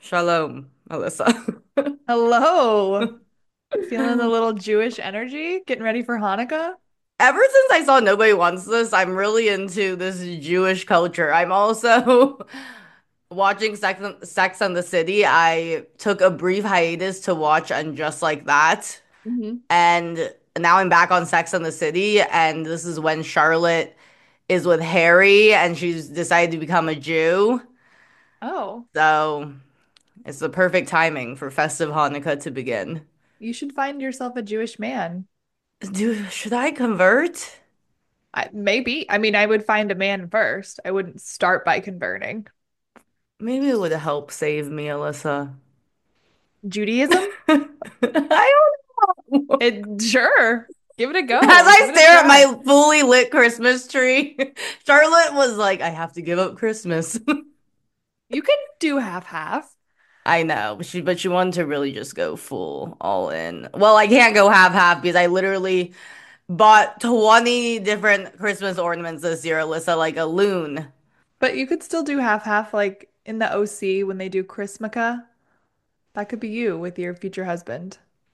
Shalom, Alyssa. Hello. Feeling a little Jewish energy? Getting ready for Hanukkah? Ever since I saw Nobody Wants This, I'm really into this Jewish culture. I'm also watching Sex and the City. I took a brief hiatus to watch And Just Like That. Hmm. And now I'm back on Sex and the City. And this is when Charlotte is with Harry and she's decided to become a Jew. Oh, So it's the perfect timing for festive Hanukkah to begin. you should find yourself a Jewish man. Should I convert? Maybe. I mean, I would find a man first. I wouldn't start by converting. Maybe it would help save me, Alyssa. Judaism? I don't know. It sure. Give it a As go. Give I it a stare at try. my fully lit Christmas tree, Charlotte was like, I have to give up Christmas. You can do half-half. I know, but she wanted to really just go full all in. Well, I can't go half half because I literally bought 20 different Christmas ornaments this year, Alyssa, like a loon. But you could still do half-half like in the OC when they do Chrismukkah. That could be you with your future husband.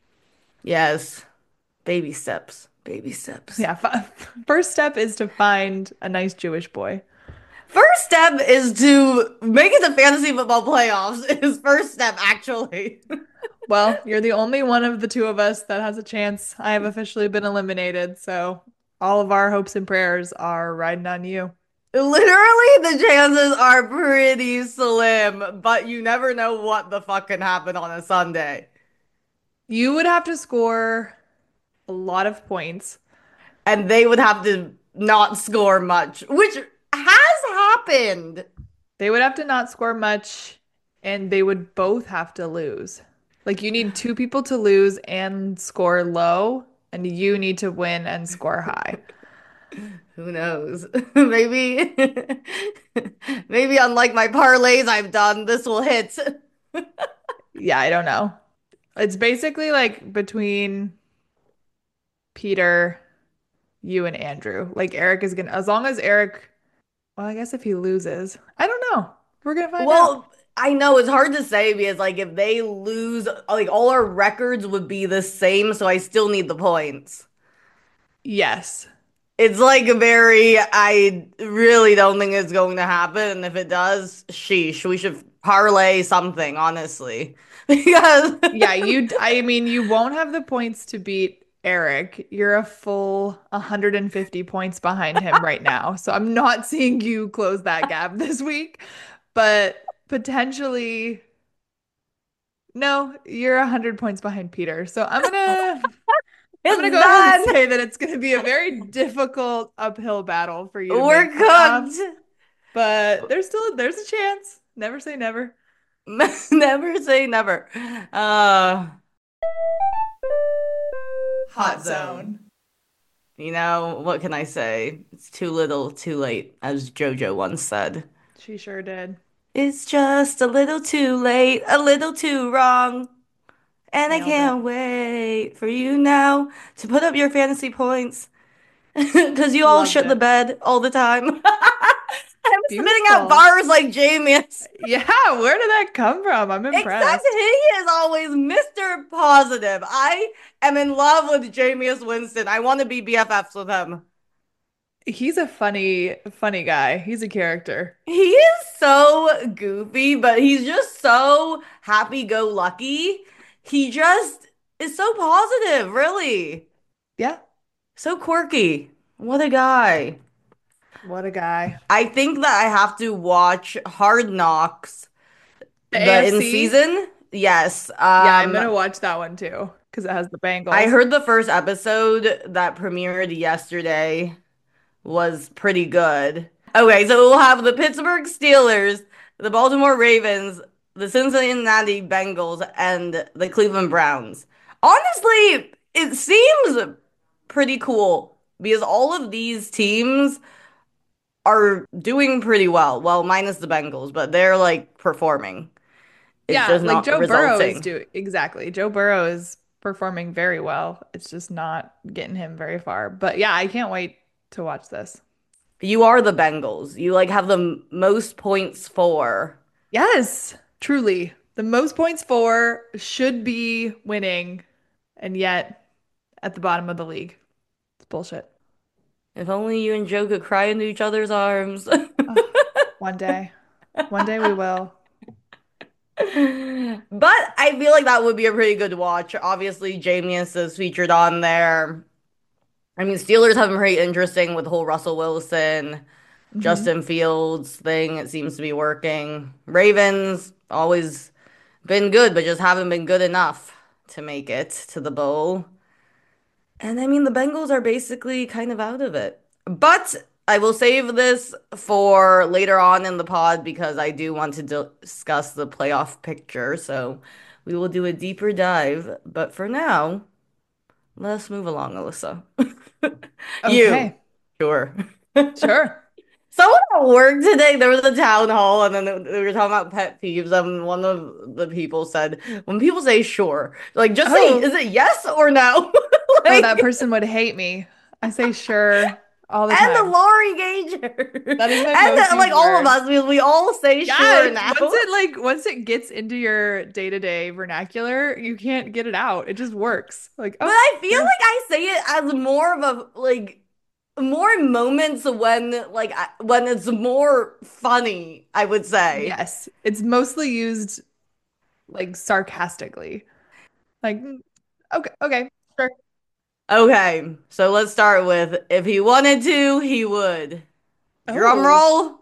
Yes, baby steps, baby steps. Yeah, first step is to find a nice Jewish boy. First step is to make it to fantasy football playoffs. Is first step actually. Well, you're the only one of the two of us that has a chance. I have officially been eliminated, so all of our hopes and prayers are riding on you. Literally, the chances are pretty slim, but you never know what the fuck can happen on a Sunday. You would have to score a lot of points. And they would have to not score much, which has happened. They would have to not score much, and they would both have to lose. Like you need two people to lose and score low, and you need to win and score high. Who knows? Maybe, maybe unlike my parlays I've done, this will hit. Yeah, I don't know. It's basically like between Peter, you, and Andrew. Like Eric is gonna, as long as Eric, well, I guess if he loses, I don't know. We're gonna find out. Well, I know it's hard to say because like if they lose, like all our records would be the same, so I still need the points. Yes. It's like a very, I really don't think it's going to happen. And if it does, sheesh, we should parlay something, honestly. Because Yeah, I mean, you won't have the points to beat Eric. You're a full 150 points behind him right now. So I'm not seeing you close that gap this week, but potentially, no, you're 100 points behind Peter. So I'm gonna it's go ahead and done. say that it's gonna be a very difficult uphill battle for you to We're make playoffs, cooked. but there's a chance. Never say never. Never say never. Uh, Hot hot zone. zone. What can I say? It's too little, too late, as JoJo once said. She sure did. It's just a little too late, a little too wrong. And I Nailed it. can't wait for you now to put up your fantasy points because you all Loved shit the it. bed all the time. I'm spitting out Beautiful. bars like Jamius. Yeah, where did that come from? I'm Except impressed. he is always Mr. Positive. I am in love with Jamius Winston. I want to be BFFs with him. He's a funny guy. He's a character. He is so goofy, but he's just so happy-go-lucky. He just is so positive, really. Yeah, So quirky. What a guy. what a guy. I think that I have to watch Hard Knocks, The the in AFC? season. Yes. Yeah, I'm gonna watch that one too because it has the I Bengals. heard the first episode that premiered yesterday was pretty good. Okay, so we'll have the Pittsburgh Steelers, the Baltimore Ravens, the Cincinnati Bengals, and the Cleveland Browns. Honestly, it seems pretty cool because all of these teams are doing pretty well. Well, minus the Bengals, but they're like performing. It's Yeah, just like not Joe Burrow is resulting. doing exactly. Joe Burrow is performing very well. It's just not getting him very far. But yeah, I can't wait to watch this. You are the Bengals. You like have the most points for. Yes, truly. The most points for should be winning, and yet at the bottom of the league. It's bullshit. If only you and Joe could cry into each other's arms. Oh, one day. One day we will. But I feel like that would be a pretty good watch. Obviously, Jameis is featured on there. I mean, Steelers have been pretty interesting with the whole Russell Wilson, Hmm. Justin Fields thing. It seems to be working. Ravens always been good, but just haven't been good enough to make it to the bowl. And I mean, the Bengals are basically kind of out of it. But I will save this for later on in the pod because I do want to discuss the playoff picture. So we will do a deeper dive. But for now, let's move along, Alyssa. You, Okay. sure. Sure. Someone at work today, there was a town hall, and then they were talking about pet peeves, and one of the people said, when people say sure, like just say, Oh, is it yes or no? oh, that Like, person would hate me. I say sure all the and the time. Lori Gager, That is my and most used like all of word. us, we all say sure Yes, now. once it gets into your day-to-day vernacular, you can't get it out. It just works. Like, But oh, I feel sure. like I say it as more of a more moments when when it's more funny, I would say. Yes. It's mostly used like sarcastically. Like, okay, okay, sure. Okay, so let's start with if he wanted to, he would. Drum Oh. roll.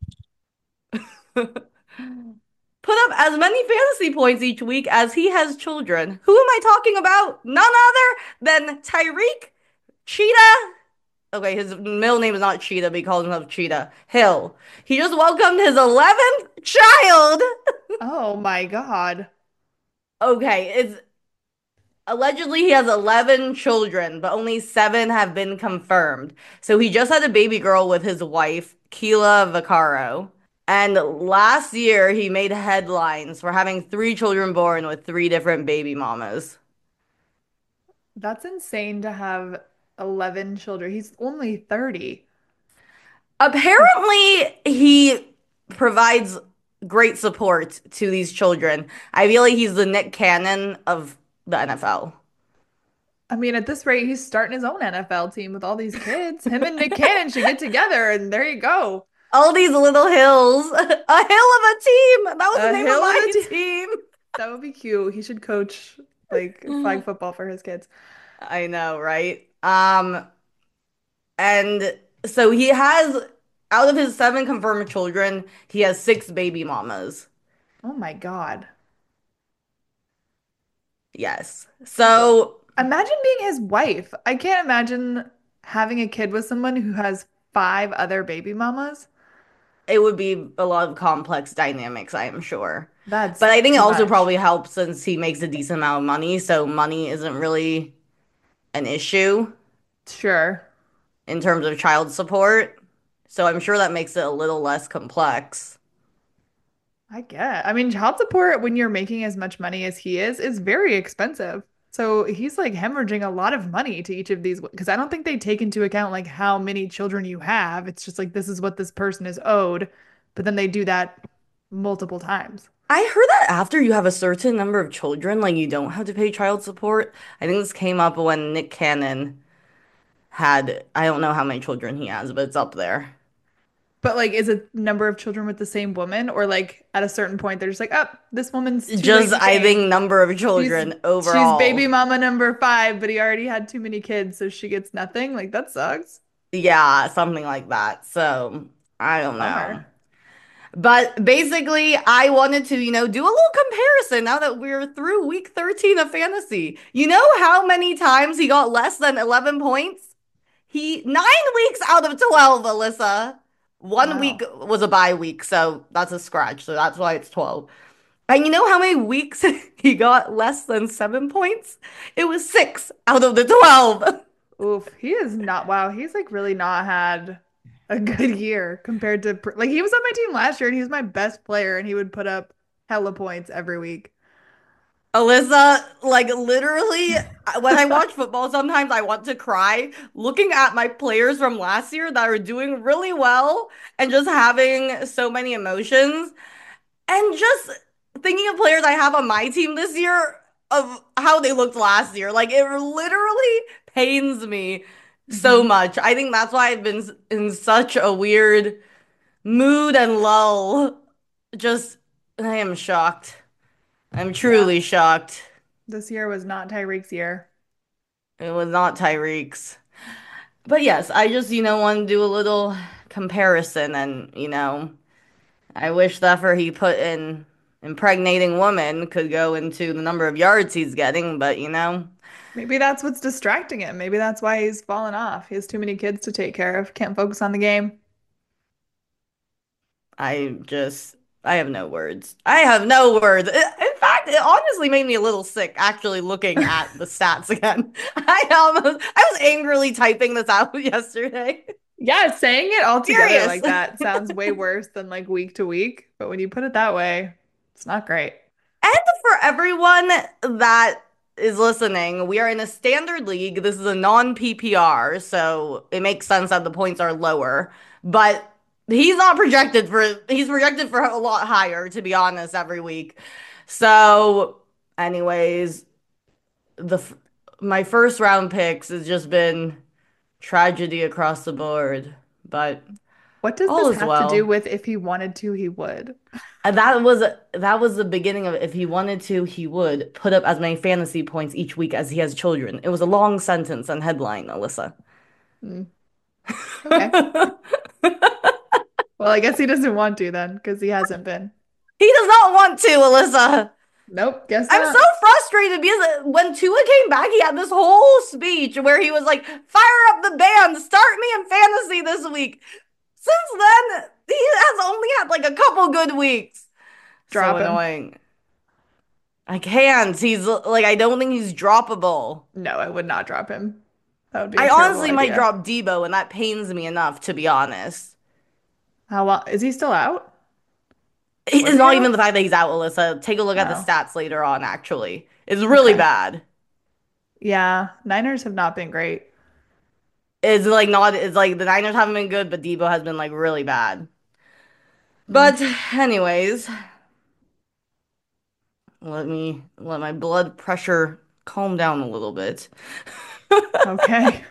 Put up as many fantasy points each week as he has children. Who am I talking about? None other than Tyreek Cheetah. Okay, his middle name is not Cheetah, but he calls himself Cheetah Hill. He just welcomed his 11th child. Oh my God. Okay, it's allegedly he has 11 children, but only 7 have been confirmed. So he just had a baby girl with his wife, Keela Vaccaro. And last year, he made headlines for having 3 children born with 3 different baby mamas. That's insane to have 11 children. He's only 30. Like, Apparently, he provides great support to these children. I feel like he's the Nick Cannon of the NFL. I mean, at this rate, he's starting his own NFL team with all these kids. Him and Nick Cannon should get together, and there you go. All these little hills, a hill of a team. That was the A name of hill of my a team. team. That would be cute. He should coach like flag football for his kids. I know, right? And so he has, out of his 7 confirmed children, he has 6 baby mamas. Oh my God. Yes. What? So Imagine being his wife. I can't imagine having a kid with someone who has five other baby mamas. it would be a lot of complex dynamics, I am sure. That's But I think it too also much. probably helps since he makes a decent amount of money, so money isn't really an issue Sure. in terms of child support. So I'm sure that makes it a little less complex. I get. I mean, child support when you're making as much money as he is very expensive. So he's like hemorrhaging a lot of money to each of these because I don't think they take into account like how many children you have. It's just like this is what this person is owed, but then they do that multiple times. I heard that after you have a certain number of children, like you don't have to pay child support. I think this came up when Nick Cannon had, I don't know how many children he has, but it's up there. But like, is a number of children with the same woman, or like at a certain point they're just like, oh, this woman's too late Just, in the I game. think, number of She's children she's baby overall. mama number five, but he already had too many kids, so she gets nothing. Like that sucks. Yeah, something like that. So I don't know. Bummer. But basically, I wanted to, do a little comparison now that we're through week 13 of fantasy. You know how many times he got less than 11 points? 9 weeks out of 12, Alyssa. One week Wow. was a bye week, so that's a scratch. So that's why it's 12. And you know how many weeks he got less than 7 points? It was 6 out of the 12. Oof, he is not, wow, he's like really not had a good year compared to like he was on my team last year and he was my best player and he would put up hella points every week. Alyssa, like literally, when I watch football, sometimes I want to cry looking at my players from last year that are doing really well and just having so many emotions. And just thinking of players I have on my team this year of how they looked last year. Like it literally pains me so Hmm. much. I think that's why I've been in such a weird mood and lull. Just, I am shocked. I'm Yeah, truly shocked. this year was not Tyreek's year. It was not Tyreek's. But yes, I just, want to do a little comparison and, I wish the effort he put in impregnating woman could go into the number of yards he's getting, but Maybe that's what's distracting him. Maybe that's why he's fallen off. He has too many kids to take care of. Can't focus on the game. I just, I have no words. I have no words. In fact, it honestly made me a little sick actually looking at the stats again. I was angrily typing this out yesterday. Yeah, saying it all together Serious. like that sounds way worse than like week to week. But when you put it that way, it's not great. And for everyone that is listening, we are in a standard league. This is a non-PPR, so it makes sense that the points are lower. But he's projected for a lot higher, to be honest, every week. So, anyways, the my first round picks has just been tragedy across the board, but What does all this is have to do well. with if he wanted to, he would? That was the beginning of it. If he wanted to, he would put up as many fantasy points each week as he has children. It was a long sentence and headline, Alyssa. Hmm, okay. Well, I guess he doesn't want to then, because he hasn't been. He does not want to, Alyssa. Nope, guess I'm so not. frustrated because when Tua came back, he had this whole speech where he was like, "Fire up the band, start me in fantasy this week." Since then, he has only had like a couple good weeks. So Drop him. annoying. I can't. He's like, I don't think he's droppable. No, I would not drop him. That would be a I terrible honestly might idea. drop Debo, and that pains me enough, to be honest. How long is he still out? Was It's he not even the out? fact that he's out, Alyssa. Take a look at the Oh, stats later on, actually. It's really okay. bad. Yeah, Niners have not been great. It's like the Niners haven't been good, but Debo has been like really bad. Mm, But, anyways, let my blood pressure calm down a little bit. okay.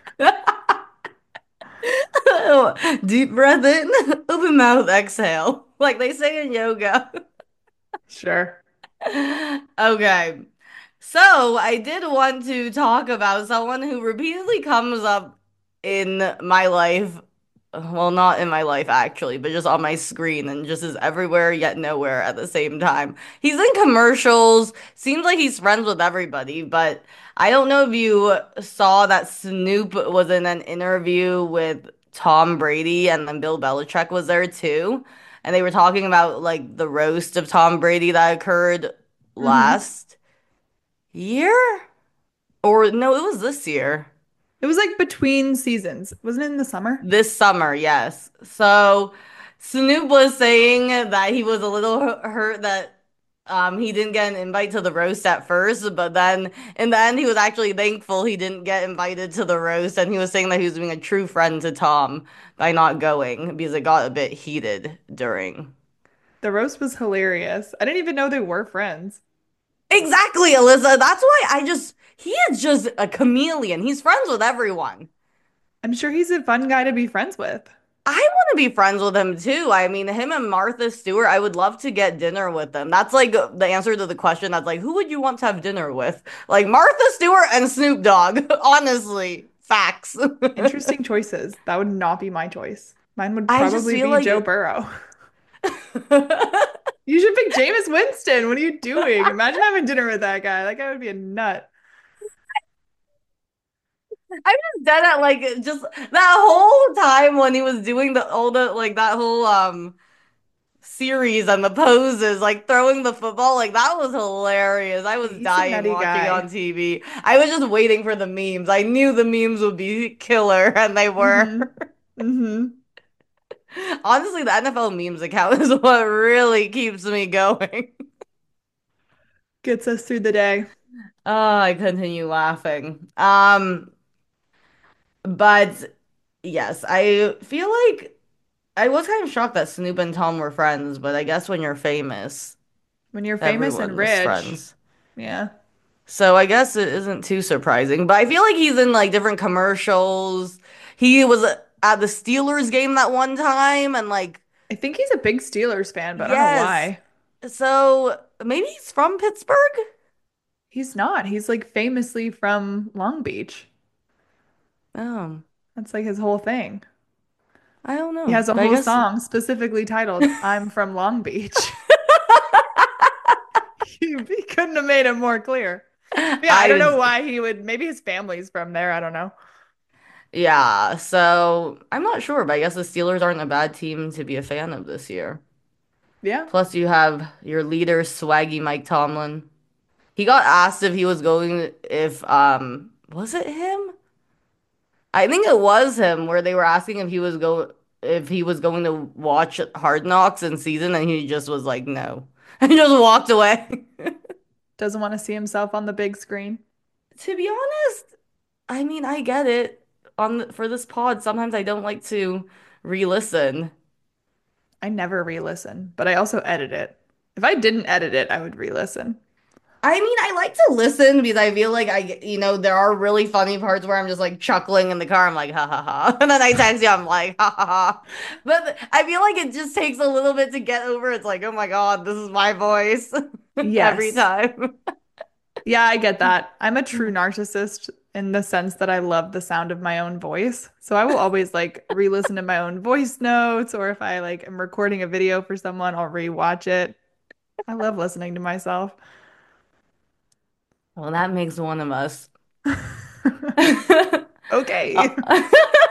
Deep breath in, open mouth, exhale, like they say in yoga. Sure. Okay. So I did want to talk about someone who repeatedly comes up in my life. Well, not in my life actually, but just on my screen and just is everywhere yet nowhere at the same time. He's in commercials, seems like he's friends with everybody, but I don't know if you saw that Snoop was in an interview with Tom Brady and then Bill Belichick was there too. And they were talking about like the roast of Tom Brady that occurred Hmm. last year? Or no, it was this year. It was like between seasons. Wasn't it in the summer? This summer, yes. So Snoop was saying that he was a little hurt that he didn't get an invite to the roast at first, but then in the end he was actually thankful he didn't get invited to the roast and he was saying that he was being a true friend to Tom by not going because it got a bit heated during. The roast was hilarious. I didn't even know they were friends. Exactly, Alyssa. That's why he is just a chameleon. He's friends with everyone. I'm sure he's a fun guy to be friends with. I want to be friends with him too. I mean, him and Martha Stewart, I would love to get dinner with them. That's like the answer to the question that's like, who would you want to have dinner with? Like Martha Stewart and Snoop Dogg. Honestly, facts. Interesting choices. That would not be my choice. Mine would I just probably feel be Joe like Burrow. I You should pick Jameis Winston. What are you doing? Imagine having dinner with that guy. That guy would be a nut. just dead at like just that whole time when he was doing the all the like that whole series and the poses, like throwing the football, like that was hilarious. I was He's a dying nutty watching it on guy. TV. I was just waiting for the memes. I knew the memes would be killer, and they were. Mm-hmm. Mm-hmm. Honestly, the NFL memes account is what really keeps me going. Gets us through the day. Oh, I continue laughing. But yes, I feel like I was kind of shocked that Snoop and Tom were friends, but I guess when you're famous. When you're famous and Everyone was rich, friends. yeah. So I guess it isn't too surprising. But I feel like he's in like different commercials. He was at the Steelers game that one time and like I think he's a big Steelers fan, but I don't know yes. why. So maybe he's from Pittsburgh? He's not. He's like famously from Long Beach. Oh, That's like his whole thing. I don't He know. has a But I whole guess song specifically titled I'm from Long Beach. He couldn't have made it more clear. Yeah, I don't know I why he would. Maybe his family's from there. I don't know. yeah, so I'm not sure, but I guess the Steelers aren't a bad team to be a fan of this year. Yeah. Plus you have your leader, swaggy Mike Tomlin. He got asked if he was going if was it him? I think it was him where they were asking if he was going to watch Hard Knocks in season and he just was like no. And just walked away. Doesn't want to see himself on the big screen. To be honest, I mean, I get it. For this pod, sometimes I don't like to re-listen. I never re-listen, but I also edit it. If I didn't edit it, I would re-listen. I mean, I like to listen because I feel like there are really funny parts where I'm just like chuckling in the car. I'm like, ha ha ha. And then I text you, I'm like, ha ha ha. But I feel like it just takes a little bit to get over. It's like, oh my God, this is my voice every Yes. time. Yeah, I get that. I'm a true narcissist in the sense that I love the sound of my own voice. So I will always like re-listen to my own voice notes, or if I like am recording a video for someone, I'll re-watch it. I love listening to myself. Well, that makes one of us. Okay. Uh,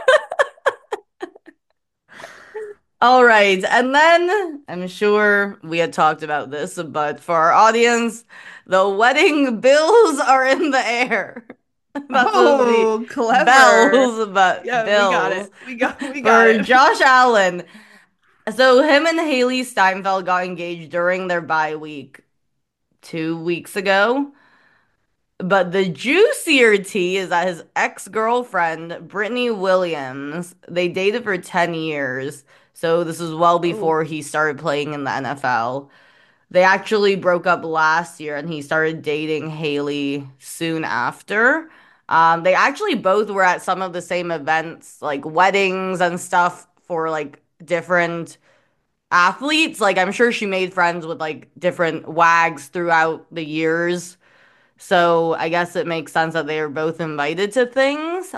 All right. And then I'm sure we had talked about this, but for our audience, the wedding bills are in the air. That's supposed to be Oh, clever. bells, but Yeah, we got bills it. We got for it. Josh Allen. So him and Haley Steinfeld got engaged during their bye week 2 weeks ago. But the juicier tea is that his ex-girlfriend, Brittany Williams, they dated for 10 years. So this was well Oh, before he started playing in the NFL. They actually broke up last year and he started dating Haley soon after. They actually both were at some of the same events, like weddings and stuff for like different athletes. Like I'm sure she made friends with like different wags throughout the years. So I guess it makes sense that they were both invited to things.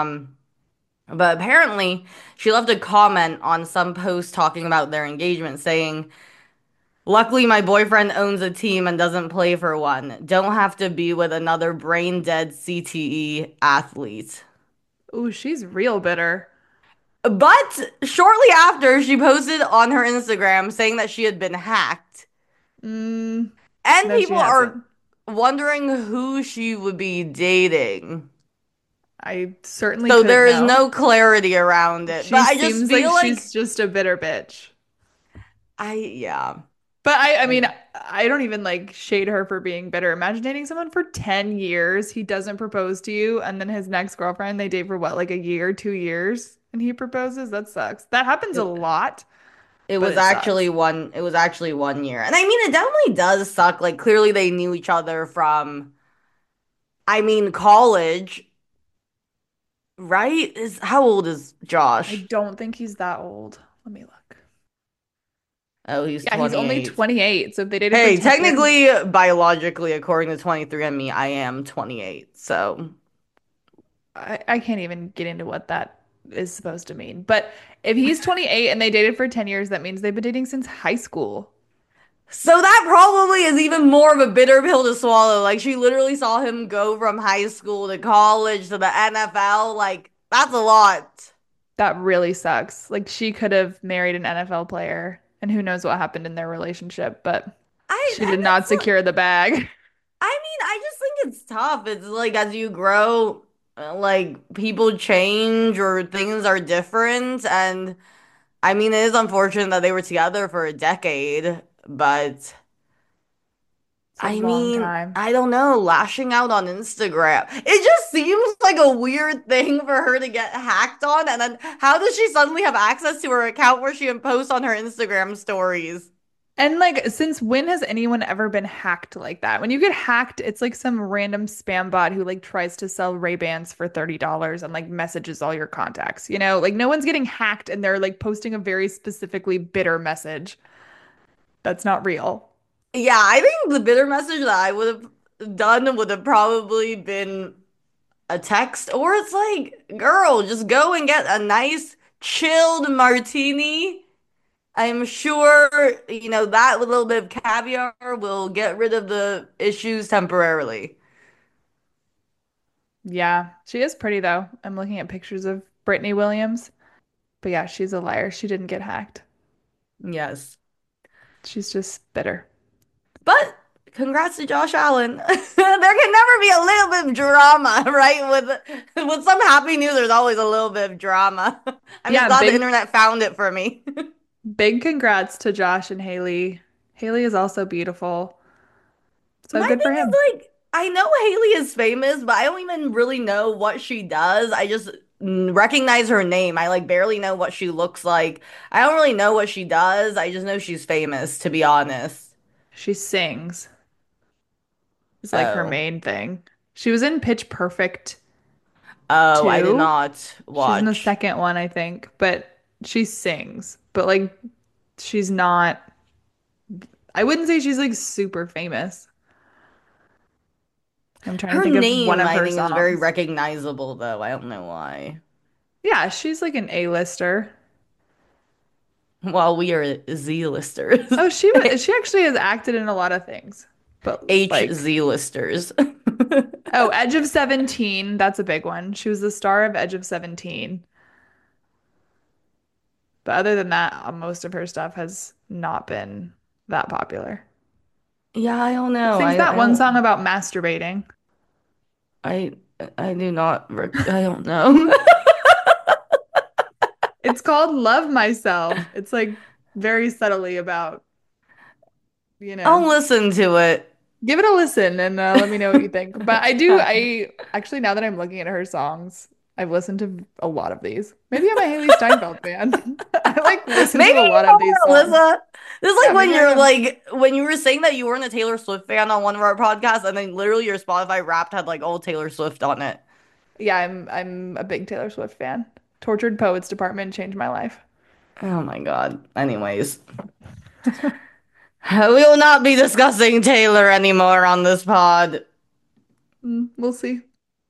But apparently she left a comment on some post talking about their engagement saying, luckily my boyfriend owns a team and doesn't play for one. Don't have to be with another brain dead CTE athlete. oh, she's real bitter. But shortly after, she posted on her Instagram saying that she had been hacked. Mm, And no, she people are hasn't. wondering who she would be dating. I certainly So couldn't there is know. no clarity around it. But She I just seems like feel like she's just a bitter bitch. yeah. But I I mean, I don't even like shade her for being bitter. Imagine dating someone for 10 years. He doesn't propose to you. And then his next girlfriend, they date for what, like a year, 2 years, and he proposes? That sucks. That happens a it, lot, but it sucks. it was actually 1 year. And I mean it definitely does suck. Like clearly they knew each other from I mean college, right? Is how old is I Josh? don't think he's that old. Let me look. Oh, he's Yeah, he's only 28. 28. So if they dated for Hey, 10 years, technically, biologically, according to 23andMe, I am 28. So I can't even get into what that is supposed to mean. But if he's 28 and they dated for 10 years, that means they've been dating since high school. So that probably is even more of a bitter pill to swallow. Like she literally saw him go from high school to college to the NFL. Like that's a lot. That really sucks. Like she could have married an NFL player and who knows what happened in their relationship, but she And did not it's secure the bag. I mean, I just think it's tough. It's like as you grow, like people change or things are different. And I mean, it is unfortunate that they were together for a decade, but. It's a I long mean, time. I don't know, lashing out on Instagram. It just seems like a weird thing for her to get hacked on. And then how does she suddenly have access to her account where she can post on her Instagram stories? And like, since when has anyone ever been hacked like that? When you get hacked, it's like some random spam bot who like tries to sell Ray-Bans for $30 and like messages all your contacts. Like no one's getting hacked and they're like posting a very specifically bitter message. That's not real. Yeah, I think the bitter message that I would have done would have probably been a text, or it's like, girl, just go and get a nice chilled martini. I'm sure, that little bit of caviar will get rid of the issues temporarily. Yeah, she is pretty though. I'm looking at pictures of Brittany Williams. But yeah, she's a liar. She didn't get hacked. Yes. She's just bitter. But congrats to Josh Allen. There can never be a little bit of drama, right? With some happy news, there's always a little bit of drama. I'm just Yeah, glad the big internet found it for me. big congrats to Josh and Haley. Haley is also beautiful. So My good for thing him. is like, I know Haley is famous, but I don't even really know what she does. I just recognize her name. I like barely know what she looks like. I don't really know what she does. I just know she's famous, to be honest. She sings. Is like her Oh. main thing. She was in Pitch Perfect Oh, I did 2. not She's in the watch. second one, I think, but she sings. But like she's not I wouldn't say she's like super famous. I'm trying to Her think of one name, of I her think, is very songs. recognizable, though. I don't know why. Yeah, she's like an A-lister. While we are Z-listers. Oh, she actually has acted in a lot of things. But like HZ-listers. oh, Edge of 17, that's a big one. She was the star of Edge of 17. But other than that, most of her stuff has not been that popular. Yeah, I don't She know. sings I that one song don't about masturbating. I I do not I don't know. It's called Love Myself. It's like very subtly about, you I'll know, listen to it. give it a listen and let me know what you think. But I actually, now that I'm looking at her songs, I've listened to a lot of these. Maybe I'm a Haley Steinfeld fan. I like listen to Maybe a lot you of these are, songs. Alyssa. This is Yeah, like when maybe I you're am. like when you were saying that you weren't a Taylor Swift fan on one of our podcasts, and then literally your Spotify Wrapped had like all Taylor Swift on it. Yeah, I'm a big Taylor Swift fan. Tortured Poets Department changed my life. Oh my God. Anyways, we will not be discussing Taylor anymore on this pod. We'll see.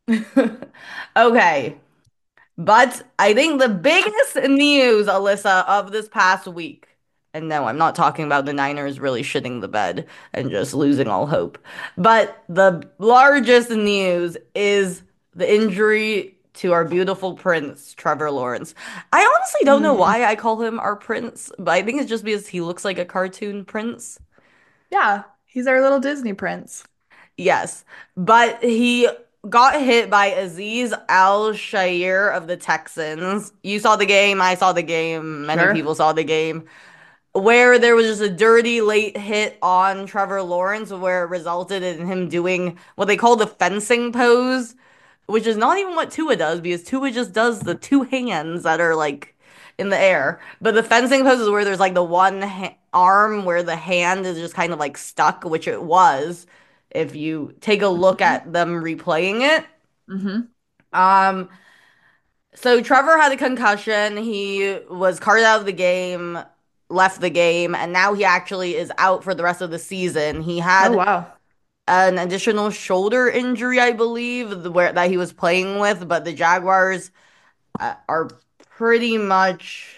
Okay. But I think the biggest news, Alyssa, of this past week, and no, I'm not talking about the Niners really shitting the bed and just losing all hope, but the largest news is the injury to our beautiful prince, Trevor Lawrence. I honestly don't know Mm, why I call him our prince, but I think it's just because he looks like a cartoon prince. yeah, he's our little Disney prince. Yes, but he got hit by Aziz Al-Shaair of the Texans. You saw the game, I saw the game, many Sure. people saw the game, where there was just a dirty late hit on Trevor Lawrence where it resulted in him doing what they call the fencing pose, which is not even what Tua does because Tua just does the two hands that are like in the air. But the fencing pose is where there's like the one ha arm where the hand is just kind of like stuck, which it was if you take a look hmm at them replaying it. hmm Um, so Trevor had a concussion. He was carted out of the game, left the game, and now he actually is out for the rest of the season. He Oh, had wow. an additional shoulder injury, I believe, where that he was playing with, but the Jaguars are pretty much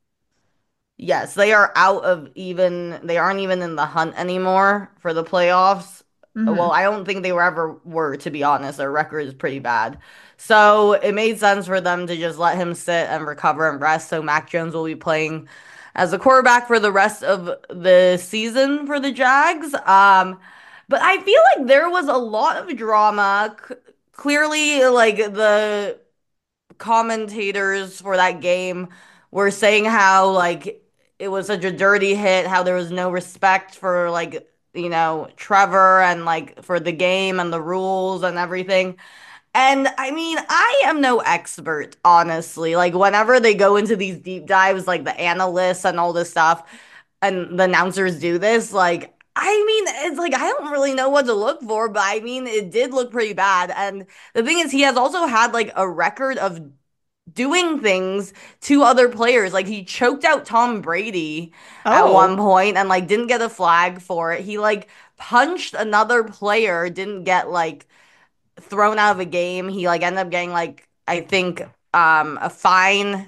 yes, they are out of even they aren't even in the hunt anymore for the playoffs. Well, hmm I don't think they were ever were, to be honest. Their record is pretty bad. So it made sense for them to just let him sit and recover and rest. So Mac Jones will be playing as a quarterback for the rest of the season for the Jags. But I feel like there was a lot of drama. Clearly, like the commentators for that game were saying how like it was such a dirty hit, how there was no respect for like, Trevor and like for the game and the rules and everything. And I mean, I am no expert, honestly. Like whenever they go into these deep dives, like the analysts and all this stuff, and the announcers do this, like, I mean, it's like I don't really know what to look for, but I mean, it did look pretty bad. And the thing is, he has also had like a record of doing things to other players. Like he choked out Tom Brady at one Oh. point and like didn't get a flag for it. He like punched another player, didn't get like thrown out of a game. He like ended up getting like I think a fine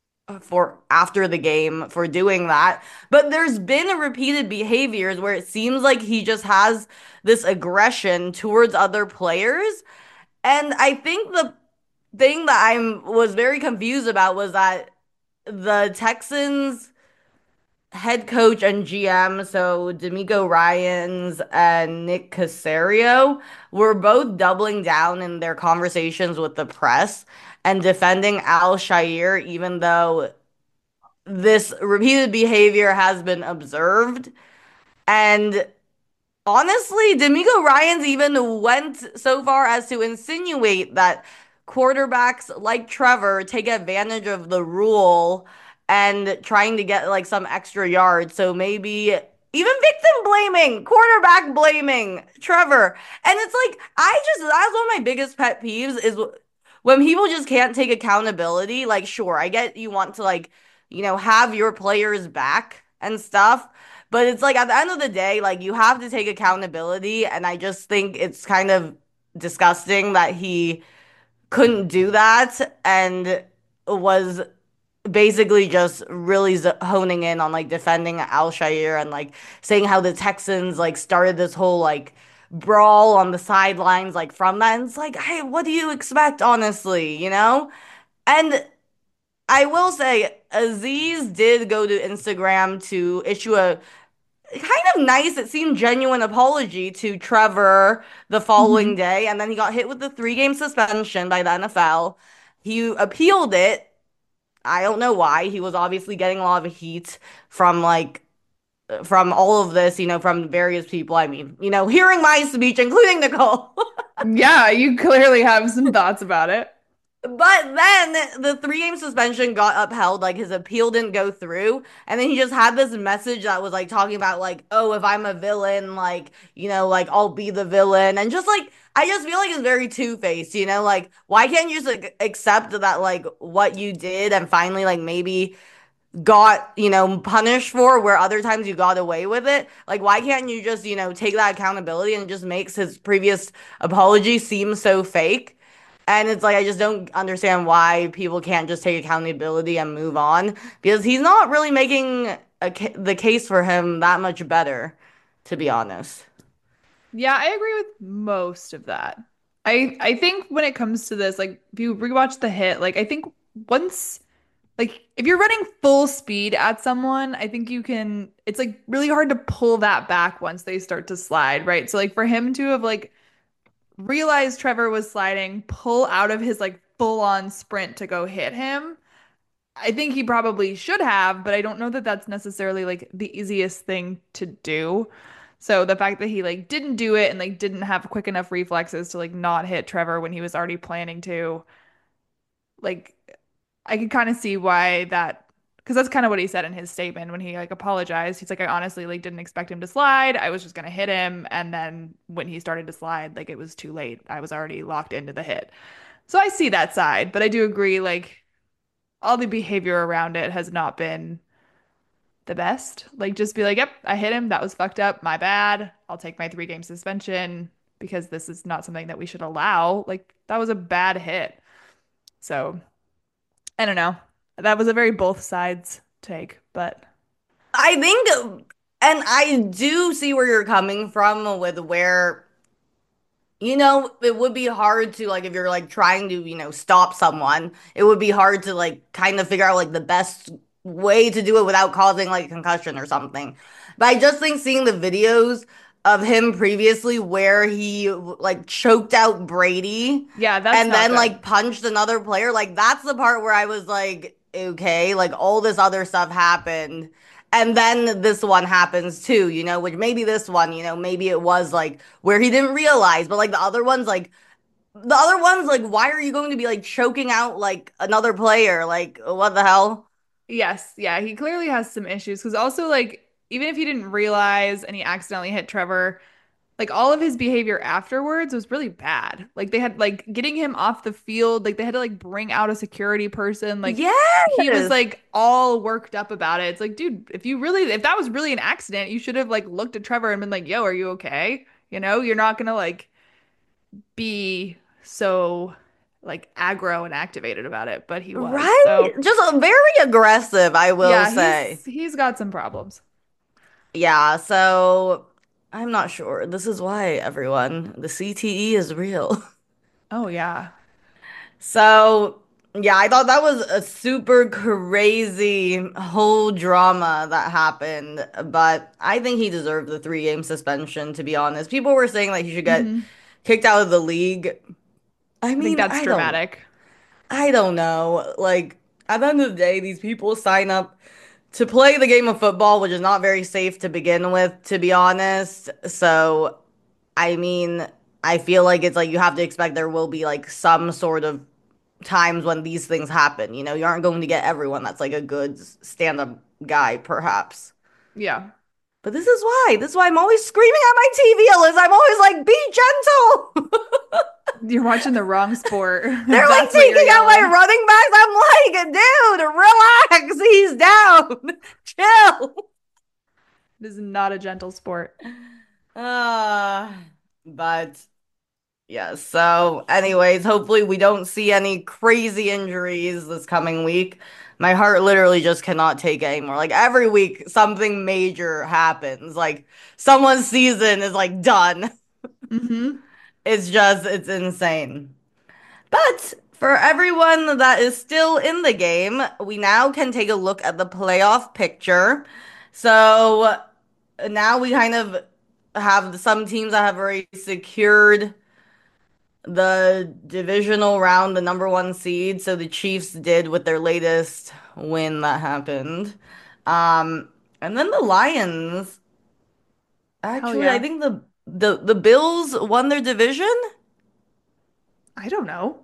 for after the game for doing that. But there's been repeated behaviors where it seems like he just has this aggression towards other players. And I think the thing that I was very confused about was that the Texans head coach and GM, so D'Amico Ryans and Nick Caserio, were both doubling down in their conversations with the press and defending Al Shair, even though this repeated behavior has been observed. And honestly, D'Amico Ryans even went so far as to insinuate that quarterbacks like Trevor take advantage of the rule and trying to get like some extra yards. So maybe even victim blaming, quarterback blaming Trevor. And it's like, that's one of my biggest pet peeves is when people just can't take accountability. Like, sure, I get you want to like, have your players back and stuff. But it's like at the end of the day, like you have to take accountability. And I just think it's kind of disgusting that he couldn't do that and was basically just really honing in on like defending Al-Shair and like saying how the Texans like started this whole like brawl on the sidelines like from that. And it's like, hey, what do you expect, honestly, you know? And I will say, Aziz did go to Instagram to issue a kind of nice, it seemed genuine apology to Trevor the following Mhm. day, and then he got hit with the 3 game suspension by the NFL. He appealed it. I don't know why. He was obviously getting a lot of heat from like from all of this, from various people. I mean, hearing my speech, including Nicole. Yeah, you clearly have some thoughts about it. But then the 3 game suspension got upheld, like his appeal didn't go through. And then he just had this message that was like talking about, like, oh, if I'm a villain, like, like I'll be the villain. And just like, I just feel like it's very two-faced, like, why can't you just like, accept that, like, what you did and finally, like, maybe got, punished for where other times you got away with it? Like, why can't you just, take that accountability and it just makes his previous apology seem so fake? And it's like, I just don't understand why people can't just take accountability and move on because he's not really making the case for him that much better, to be honest. Yeah, I agree with most of that. I think when it comes to this, like if you rewatch the hit, like I think once like if you're running full speed at someone, I think you can it's like really hard to pull that back once they start to slide, right? So like for him to have like realized Trevor was sliding, pull out of his like full on sprint to go hit him, I think he probably should have, but I don't know that that's necessarily like the easiest thing to do. So the fact that he like didn't do it and like didn't have quick enough reflexes to like not hit Trevor when he was already planning to, like I could kind of see why that because that's kind of what he said in his statement when he like apologized. He's like, I honestly like didn't expect him to slide. I was just gonna hit him, and then when he started to slide, like it was too late. I was already locked into the hit. So I see that side, but I do agree like all the behavior around it has not been the best. Like just be like, yep, I hit him. That was fucked up. My bad. I'll take my 3 game suspension because this is not something that we should allow. Like that was a bad hit. So I don't know. That was a very both sides take, but I think, and I do see where you're coming from with where it would be hard to like if you're like trying to, stop someone, it would be hard to like kind of figure out like the best way to do it without causing like concussion or something. But I just think seeing the videos of him previously where he like choked out Brady yeah, that's and not then good. like punched another player, like that's the part where I was like, okay, like all this other stuff happened. And then this one happens too, which maybe this one, maybe it was like where he didn't realize, but like the other ones, like, why are you going to be like choking out like another player? Like, what the hell? Yes, yeah, he clearly has some issues because also like even if he didn't realize and he accidentally hit Trevor, like all of his behavior afterwards was really bad. Like they had like getting him off the field, like they had to like bring out a security person. Like he was Yes. like all worked up about it. It's like, dude, if that was really an accident, you should have like looked at Trevor and been like, "Yo, are you okay?" You know, you're not gonna like be so like aggro and activated about it, but he was. Right? So, Just very aggressive, I will yeah, say. he's got some problems. Yeah, so I'm not sure. This is why, everyone, the CTE is real. Oh yeah. So, yeah, I thought that was a super crazy whole drama that happened, but I think he deserved the 3 game suspension, to be honest. People were saying like he should get Hmm. kicked out of the league. I I think mean, that's dramatic. I don't know. Like, at the end of the day, these people sign up to play the game of football, which is not very safe to begin with, to be honest. So, I mean, I feel like it's like you have to expect there will be like some sort of times when these things happen. You know, you aren't going to get everyone that's like a good stand-up guy, perhaps. Yeah. But this is why. This is why I'm always screaming at my TV, Alyssa. I'm always like, be gentle. You're watching the wrong sport if They're like that's what you're taking out my yelling. running backs. I'm like, dude, relax. He's down. Chill. It is not a gentle sport. Uh, but yeah, so anyways, hopefully we don't see any crazy injuries this coming week. My heart literally just cannot take it anymore. Like every week something major happens. Like someone's season is like done. Hmm. It's insane. But for everyone that is still in the game, we now can take a look at the playoff picture. So now we kind of have some teams that have already secured the divisional round, the number one seed. So the Chiefs did with their latest win that happened. Um, and then the Lions, Hell actually, I yeah. think the Bills won their division. I don't know.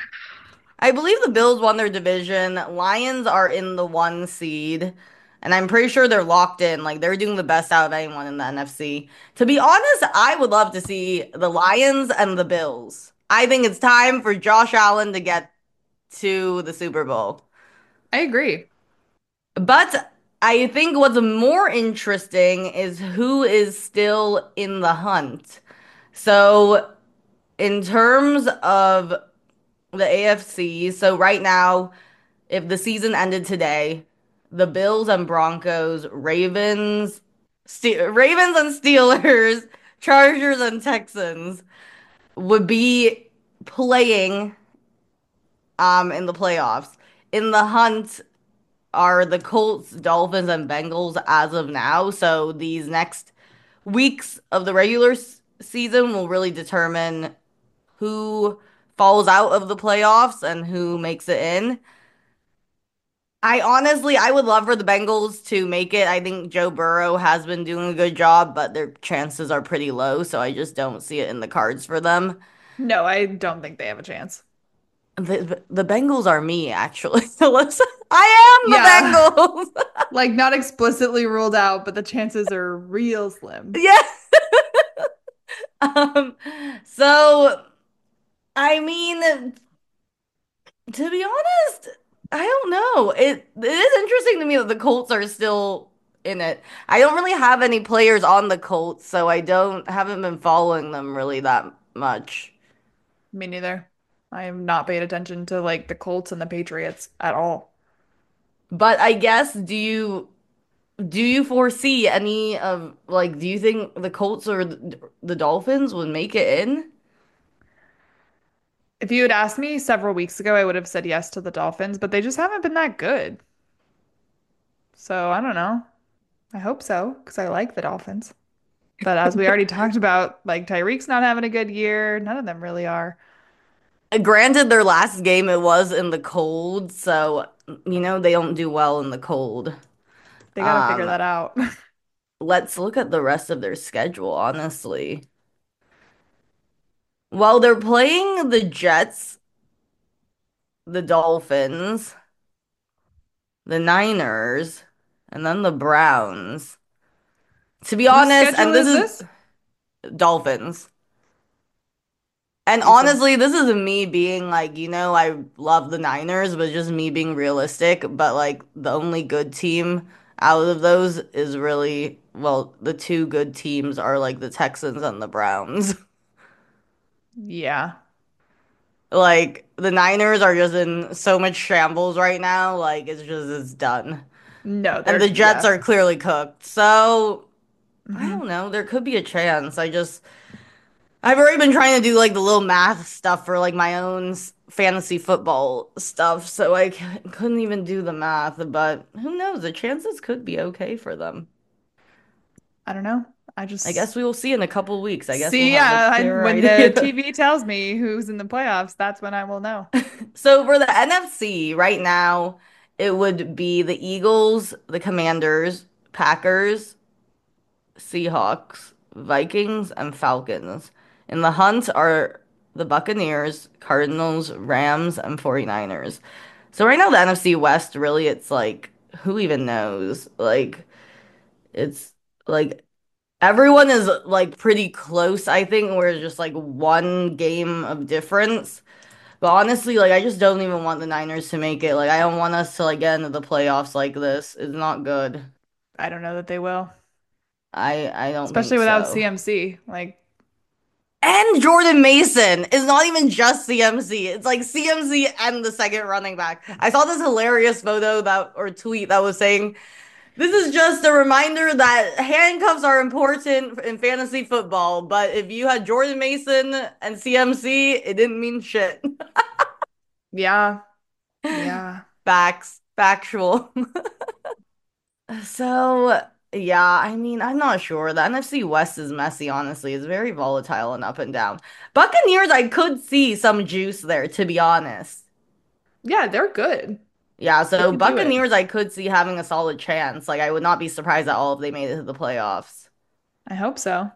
I believe the Bills won their division. Lions are in the one seed. And I'm pretty sure they're locked in. Like they're doing the best out of anyone in the NFC. To be honest, I would love to see the Lions and the Bills. I think it's time for Josh Allen to get to the Super Bowl. I agree. But I think what's more interesting is who is still in the hunt. So, in terms of the AFC, so right now, if the season ended today, the Bills and Broncos, Ravens and Steelers, Chargers and Texans would be playing in the playoffs. In the hunt are the Colts, Dolphins, and Bengals as of now. So these next weeks of the regular season will really determine who falls out of the playoffs and who makes it in. I would love for the Bengals to make it. I think Joe Burrow has been doing a good job, but their chances are pretty low, so I just don't see it in the cards for them. No, I don't think they have a chance. The Bengals are me, actually. So listen, I am Yeah. the Bengals. Like not explicitly ruled out, but the chances are real slim. Yeah. Um, so I mean, to be honest, I don't know. It is interesting to me that the Colts are still in it. I don't really have any players on the Colts, so I don't haven't been following them really that much. Me neither. I have not paid attention to like the Colts and the Patriots at all. But I guess do you foresee any of like do you think the Colts or the Dolphins would make it in? If you had asked me several weeks ago, I would have said yes to the Dolphins, but they just haven't been that good. So I don't know. I hope so, because I like the Dolphins. But as we already talked about, like Tyreek's not having a good year. None of them really are. Granted, their last game it was in the cold, so they don't do well in the cold. They got to figure Um, that out. let's look at the rest of their schedule, honestly. Well, they're playing the Jets, the Dolphins, the Niners, and then the Browns. To be Whose honest, schedule and this is is this? Dolphins. And Decent. honestly, this is me being like, I love the Niners, but just me being realistic. But like the only good team out of those is really, well, the two good teams are like the Texans and the Browns. Yeah. Like the Niners are just in so much shambles right now, like it's done. No, And the they're Jets yeah. are clearly cooked. So I Hmm. don't know, there could be a chance. I've already been trying to do like the little math stuff for like my own fantasy football stuff, so I couldn't even do the math, but who knows? The chances could be okay for them. I don't know. I I just guess we will see in a couple weeks. I guess we'll see, have a yeah, clearer when the idea. TV tells me who's in the playoffs, that's when I will know. So for the NFC right now, it would be the Eagles, the Commanders, Packers, Seahawks, Vikings, and Falcons. In the hunt are the Buccaneers, Cardinals, Rams, and 49ers. So right now the NFC West really it's like who even knows? Like it's like everyone is like pretty close, I think, where it's just like one game of difference. But honestly, like I just don't even want the Niners to make it. Like I don't want us to like get into the playoffs like this. It's not good. I don't know that they will, I don't especially think without so. CMC. Like, And Jordan Mason is not even just CMC. It's like CMC and the second running back. I saw this hilarious photo that or tweet that was saying, "This is just a reminder that handcuffs are important in fantasy football, but if you had Jordan Mason and CMC, it didn't mean shit." yeah, yeah. Facts, factual. So, yeah, I mean, I'm not sure. The NFC West is messy, honestly. It's very volatile and up and down. Buccaneers, I could see some juice there, to be honest. Yeah, they're good. Yeah, They so could do it. Buccaneers, I could see having a solid chance. Like, I would not be surprised at all if they made it to the playoffs. I hope so.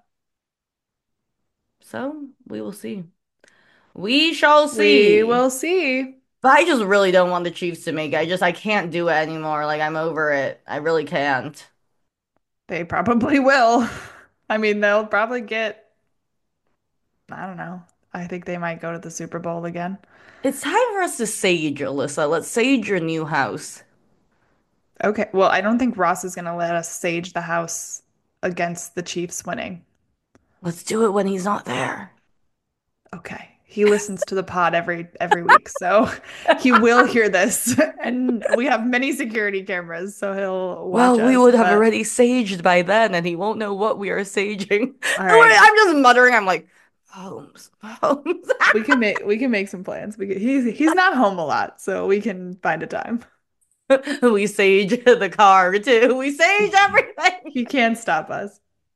So, we will see. We shall We see. will see. But I just really don't want the Chiefs to make it. I can't do it anymore. Like, I'm over it. I really can't. They probably will. I mean, they'll probably get, I don't know. I think they might go to the Super Bowl again. It's time for us to sage, Alyssa. Let's sage your new house. Okay. Well, I don't think Ross is going to let us sage the house against the Chiefs winning. Let's do it when he's not there. Okay. He listens to the pod every week, so he will hear this. And we have many security cameras, so he'll watch Well, we us. would have But already saged by then, and he won't know what we are saging. all right, I'm just muttering. I'm like, Holmes, Holmes. we can make some plans. He's not home a lot, so we can find a time. We sage the car too. We sage everything. He can't stop us.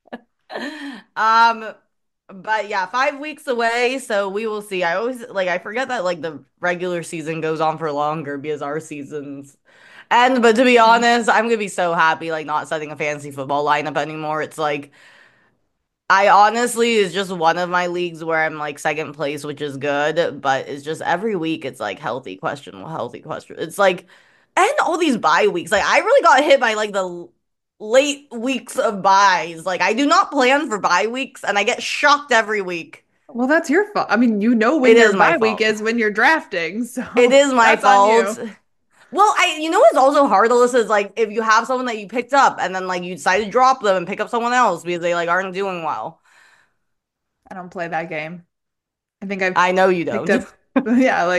Um, but yeah, 5 weeks away, so we will see. I forget that like the regular season goes on for longer because our seasons end. But to be Mhm. honest, I'm gonna be so happy like not setting a fantasy football lineup anymore. It's like I honestly is just one of my leagues where I'm like second place, which is good, but it's just every week it's like healthy question, healthy question. It's like, and all these bye weeks. Like I really got hit by like the late weeks of buys. Like I do not plan for bye weeks, and I get shocked every week. Well, that's your fault. I mean, you know It when is your my bye week fault. is when you're drafting, It so is my that's on fault. you. Well, you know what's also hard, Alyssa, is like if you have someone that you picked up and then like you decide to drop them and pick up someone else because they like aren't doing well. I don't play that game. I think I've I know you picked don't. up, yeah, like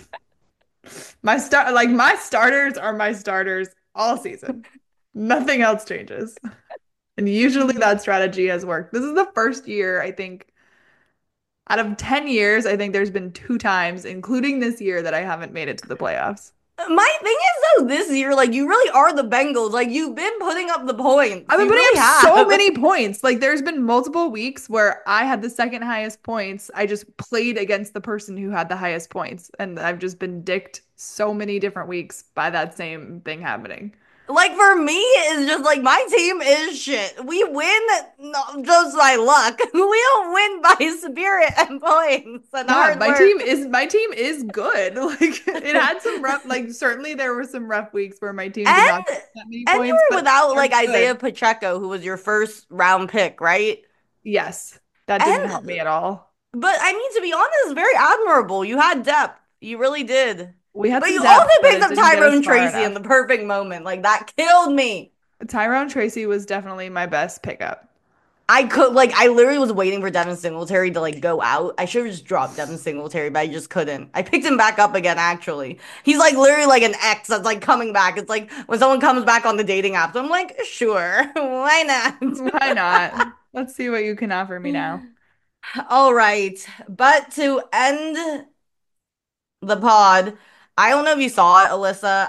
my starters are my starters all season. Nothing else changes. And usually that strategy has worked. This is the first year, I think, out of 10 years, I think there's been two times, including this year, that I haven't made it to the playoffs. My thing is though, this year, like you really are the Bengals. Like you've been putting up the points. I've been You putting really up so have. many points. Like there's been multiple weeks where I had the second highest points. I just played against the person who had the highest points. And I've just been dicked so many different weeks by that same thing happening. Like for me, it's just like my team is shit. We win just by luck. We don't win by spirit and points and Yeah, hard work. my team is good. Like it had some rough, like certainly there were some rough weeks where my team did And not get that many and you points, were but without they're like Isaiah good. Pacheco, who was your first round pick, right? Yes, that didn't help And me at all. but I mean to be honest, very admirable. You had depth. You really did. We had But some you also depth, but picked it up didn't get us Tyrone far Tracy in enough. the perfect moment. Like that killed me. Tyrone Tracy was definitely my best pickup. I literally was waiting for Devin Singletary to like go out. I should have just dropped Devin Singletary, but I just couldn't. I picked him back up again, actually. He's like literally like an ex that's like coming back. It's like when someone comes back on the dating apps, I'm like, sure, why Why not? not? Let's see what you can offer me now. All right. But to end the pod, I don't know if you saw it, Alyssa.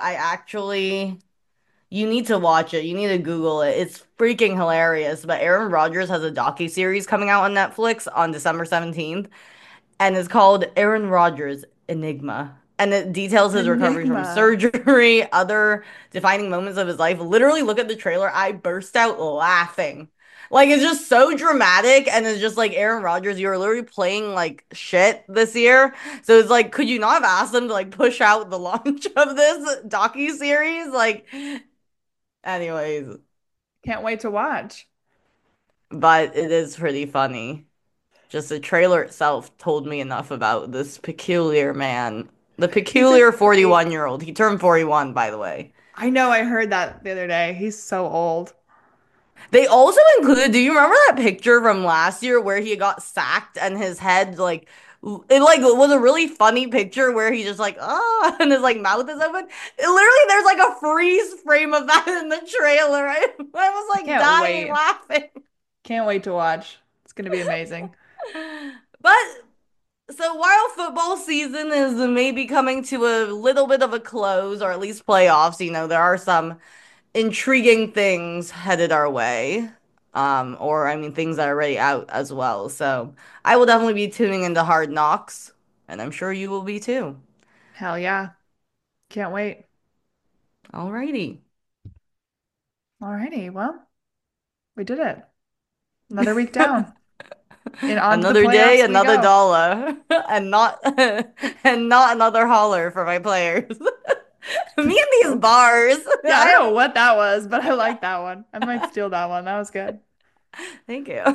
You need to watch it. You need to Google it. It's freaking hilarious. But Aaron Rodgers has a docu-series coming out on Netflix on December 17th, and it's called Aaron Rodgers Enigma. And it details his recovery from Enigma. surgery, other defining moments of his life. Literally, look at the trailer. I burst out laughing. Like, it's just so dramatic. And it's just like, Aaron Rodgers, you were literally playing like shit this year. So it's like, could you not have asked them to like push out the launch of this docu-series? Like, anyways, Can't wait to watch. but it is pretty funny. Just the trailer itself told me enough about this peculiar man. The He's a peculiar great. 41-year-old. He turned 41, by the way. I know I heard that the other day. He's so old. They also included, do you remember that picture from last year where he got sacked and his head like it like was a really funny picture where he just like ah and his like mouth is open. Literally there's like a freeze frame of that in the trailer. I was I like can't dying wait. laughing. Can't wait to watch. It's gonna be amazing. But so while football season is maybe coming to a little bit of a close, or at least playoffs, there are some intriguing things headed our way. Or I mean things that are already out as well. So I will definitely be tuning into Hard Knocks, and I'm sure you will be too. Hell yeah. Can't wait. Alrighty. Alrighty. Well, we did it. Another week down. And on to the Another day, playoffs we another go. dollar, and not and not another holler for my players. Me and these bars. Yeah, I don't know what that was, but I like that one. I might steal that one. That was good. Thank you.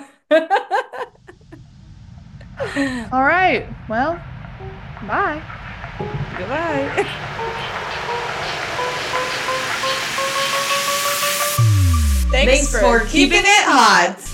All right. Well, bye. Goodbye. Thanks Thanks for keeping it hot.